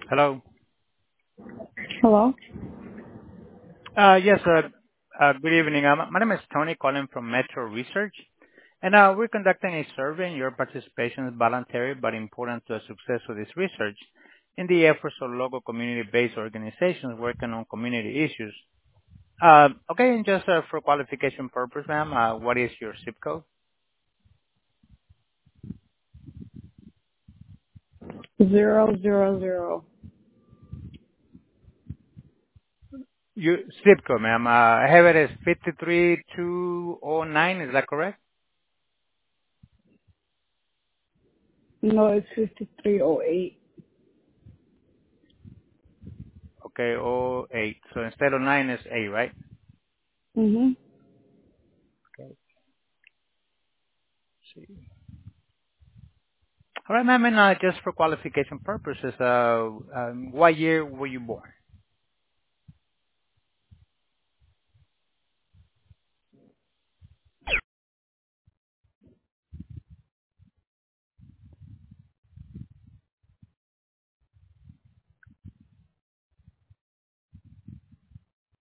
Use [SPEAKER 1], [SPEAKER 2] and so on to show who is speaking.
[SPEAKER 1] Hello.
[SPEAKER 2] Hello?
[SPEAKER 1] Yes, good evening. My name is Tony calling from Metro Research, and we're conducting a survey, and your participation is voluntary but important to the success of this research in the efforts of local community-based organizations working on community issues. Okay, and just for qualification purpose, ma'am, what is your zip code?
[SPEAKER 2] Zero zero zero.
[SPEAKER 1] Your zip code, ma'am. I have it as 53209. Is that correct?
[SPEAKER 2] No, it's 5308.
[SPEAKER 1] Okay, oh 08. So instead of 9, it's 8, right?
[SPEAKER 2] Mm-hmm.
[SPEAKER 1] Okay. See. All right, ma'am, and just for qualification purposes, what year were you born?